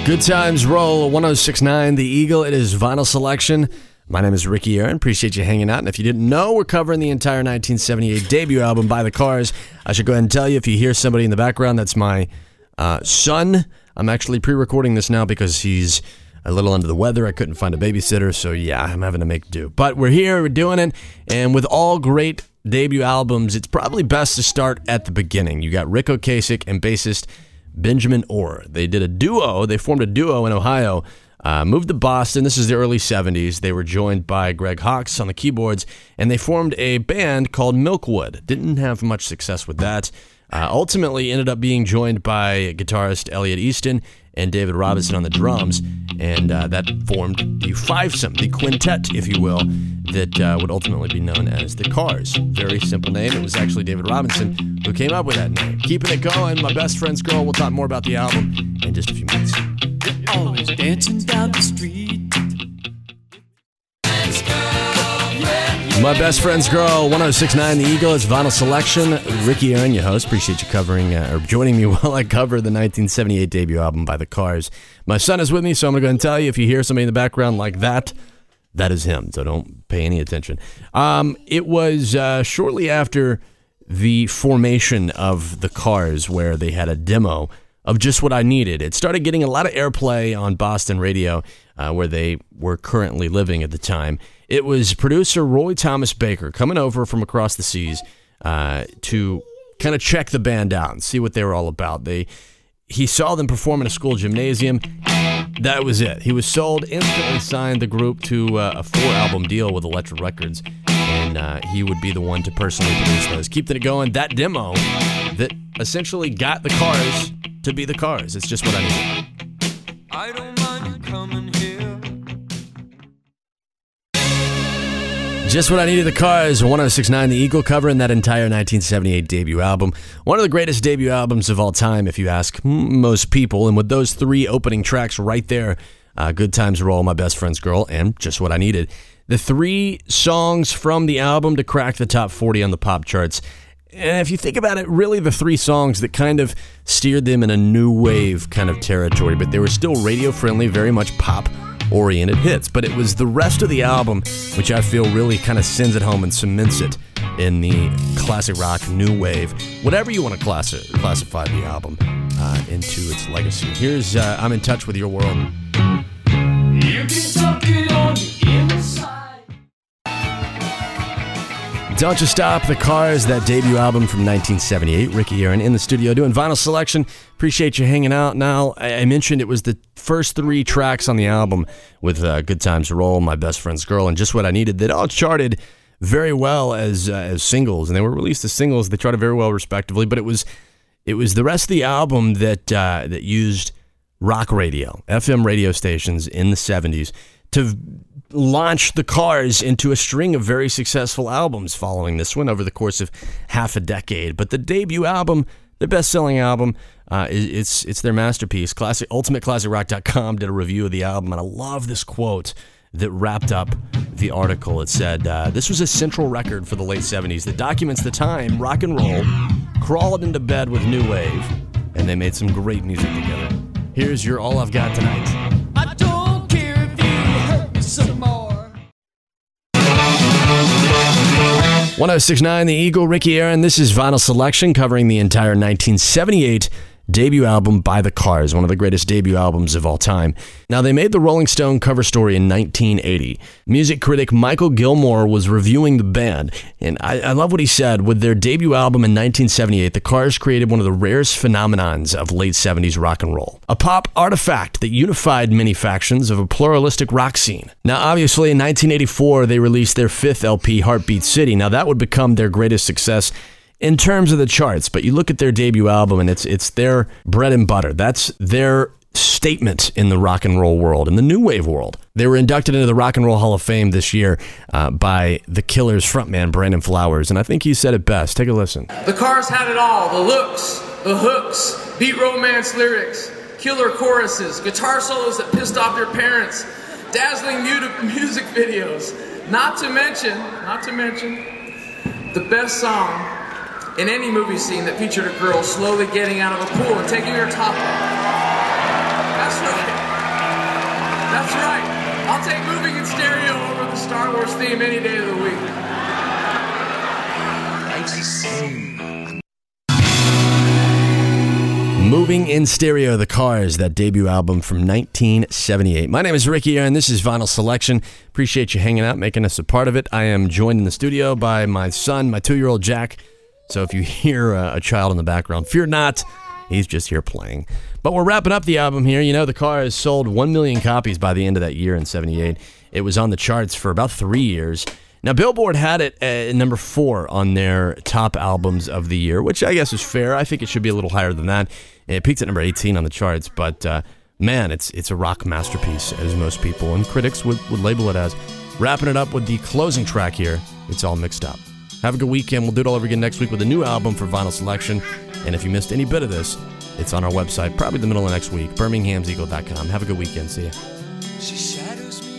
Good times roll, 106.9 The Eagle. It is Vinyl Selection. My name is Ricky Aaron. Appreciate you hanging out. And if you didn't know, we're covering the entire 1978 debut album by The Cars. I should go ahead and tell you, if you hear somebody in the background, that's my son. I'm actually pre-recording this now because he's a little under the weather. I couldn't find a babysitter, so yeah, I'm having to make do. But we're here, we're doing it, and with all great debut albums, it's probably best to start at the beginning. You got Ric Ocasek and bassist Benjamin Orr. They did a duo. They formed a duo in Ohio, moved to Boston. This is the early 70s. They were joined by Greg Hawkes on the keyboards, and they formed a band called Milkwood. Didn't have much success with that. Ultimately ended up being joined by guitarist Elliot Easton and David Robinson on the drums, and that formed the fivesome, the quintet, if you will, that would ultimately be known as The Cars. Very simple name. It was actually David Robinson who came up with that name. Keeping it going, My Best Friend's Girl. We'll talk more about the album in just a few minutes. Always dancing down the street. My Best Friend's Girl, 106.9 The Eagle. It's Vinyl Selection. Ricky Aaron, your host. Appreciate you covering or joining me while I cover the 1978 debut album by The Cars. My son is with me, so I'm going to go ahead and tell you, if you hear somebody in the background like that, that is him, so don't pay any attention. It was shortly after the formation of The Cars where they had a demo of Just What I Needed. It started getting a lot of airplay on Boston radio, where they were currently living at the time. It was producer Roy Thomas Baker coming over from across the seas to kind of check the band out and see what they were all about. He saw them perform in a school gymnasium. That was it. He was sold, instantly signed the group to a 4-album deal with Elektra Records, and he would be the one to personally produce those. Keeping it going, that demo that essentially got The Cars to be The Cars. It's Just What I Needed. I don't mind you coming here. Just What I Needed, The Cars, 106.9 The Eagle, covering that entire 1978 debut album. One of the greatest debut albums of all time, if you ask most people. And with those 3 opening tracks right there, Good Times Roll, My Best Friend's Girl, and Just What I Needed. The 3 songs from the album to crack the top 40 on the pop charts. And if you think about it, really the 3 songs that kind of steered them in a new wave kind of territory. But they were still radio-friendly, very much pop-oriented hits. But it was the rest of the album which I feel really kind of sends it home and cements it in the classic rock new wave, whatever you want to classify the album into its legacy. Here's I'm in Touch with Your World. You can tuck it on the inside. Don't You Stop, The Cars, that debut album from 1978. Ricky Aaron in the studio doing Vinyl Selection. Appreciate you hanging out. Now, I mentioned it was the first 3 tracks on the album with Good Times Roll, My Best Friend's Girl, and Just What I Needed that all charted very well as singles, and they were released as singles. They charted very well respectively, but it was the rest of the album that used rock radio, FM radio stations in the 70s to launch The Cars into a string of very successful albums following this one over the course of half a decade. But the debut album, their best-selling album, it's their masterpiece. UltimateClassicRock.com did a review of the album, and I love this quote that wrapped up the article. It said, this was a central record for the late 70s that documents the time rock and roll crawled into bed with new wave, and they made some great music together. Here's your All I've Got Tonight. I don't care if you hurt me some more. 106.9 The Eagle, Ricky Aaron. This is Vinyl Selection covering the entire 1978 debut album by The Cars, one of the greatest debut albums of all time. Now, they made the Rolling Stone cover story in 1980. Music critic Michael Gilmore was reviewing the band, and I love what he said. With their debut album in 1978, The Cars created one of the rarest phenomenons of late 70s rock and roll. A pop artifact that unified many factions of a pluralistic rock scene. Now, obviously, in 1984, they released their 5th LP, Heartbeat City. Now, that would become their greatest success in terms of the charts, but you look at their debut album and it's their bread and butter. That's their statement in the rock and roll world, in the new wave world. They were inducted into the Rock and Roll Hall of Fame this year by The Killers frontman Brandon Flowers, and I think he said it best. Take a listen. The Cars had it all: the looks, the hooks, beat romance lyrics, killer choruses, guitar solos that pissed off your parents, dazzling music videos, not to mention the best song in any movie scene that featured a girl slowly getting out of a pool and taking her top off. That's right. That's right. I'll take Moving in Stereo over the Star Wars theme any day of the week. Moving in Stereo, The Cars, that debut album from 1978. My name is Ricky, and this is Vinyl Selection. Appreciate you hanging out, making us a part of it. I am joined in the studio by my son, my 2-year-old Jack. So if you hear a child in the background, fear not. He's just here playing. But we're wrapping up the album here. You know, The Cars sold 1 million copies by the end of that year in 78. It was on the charts for about 3 years. Now, Billboard had it at number 4 on their top albums of the year, which I guess is fair. I think it should be a little higher than that. It peaked at number 18 on the charts, but man, it's a rock masterpiece, as most people and critics would label it as. Wrapping it up with the closing track here, It's All Mixed Up. Have a good weekend. We'll do it all over again next week with a new album for Vinyl Selection. And if you missed any bit of this, it's on our website, probably the middle of next week, birminghamseagle.com. Have a good weekend. See ya. She shadows me.